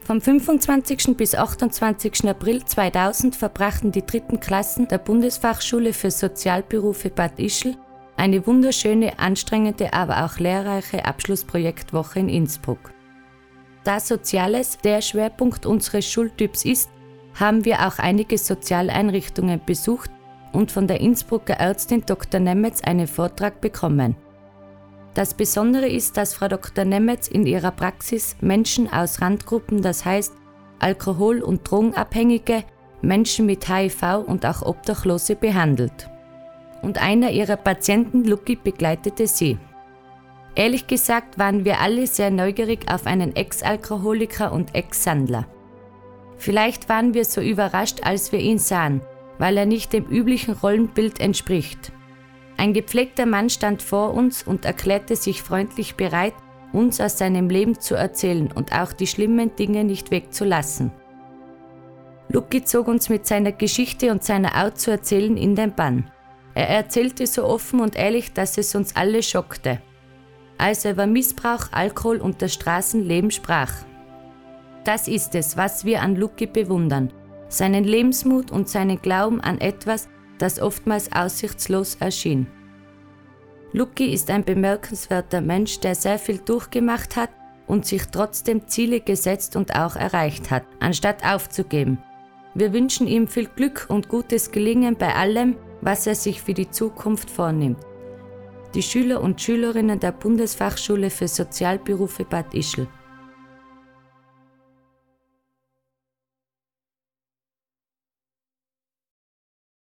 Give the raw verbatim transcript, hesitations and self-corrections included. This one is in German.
Vom fünfundzwanzigsten bis achtundzwanzigsten April zweitausend verbrachten die dritten Klassen der Bundesfachschule für Sozialberufe Bad Ischl eine wunderschöne, anstrengende, aber auch lehrreiche Abschlussprojektwoche in Innsbruck. Da Soziales der Schwerpunkt unseres Schultyps ist, haben wir auch einige Sozialeinrichtungen besucht und von der Innsbrucker Ärztin Doktor Nemetz einen Vortrag bekommen. Das Besondere ist, dass Frau Doktor Nemetz in ihrer Praxis Menschen aus Randgruppen, das heißt Alkohol- und Drogenabhängige, Menschen mit H I V und auch Obdachlose behandelt. Und einer ihrer Patienten, Luki, begleitete sie. Ehrlich gesagt waren wir alle sehr neugierig auf einen Ex-Alkoholiker und Ex-Sandler. Vielleicht waren wir so überrascht, als wir ihn sahen, weil er nicht dem üblichen Rollenbild entspricht. Ein gepflegter Mann stand vor uns und erklärte sich freundlich bereit, uns aus seinem Leben zu erzählen und auch die schlimmen Dinge nicht wegzulassen. Luki zog uns mit seiner Geschichte und seiner Art zu erzählen in den Bann. Er erzählte so offen und ehrlich, dass es uns alle schockte, als er über Missbrauch, Alkohol und das Straßenleben sprach. Das ist es, was wir an Luki bewundern, seinen Lebensmut und seinen Glauben an etwas, das oftmals aussichtslos erschien. Luki ist ein bemerkenswerter Mensch, der sehr viel durchgemacht hat und sich trotzdem Ziele gesetzt und auch erreicht hat, anstatt aufzugeben. Wir wünschen ihm viel Glück und gutes Gelingen bei allem, was er sich für die Zukunft vornimmt. Die Schüler und Schülerinnen der Bundesfachschule für Sozialberufe Bad Ischl.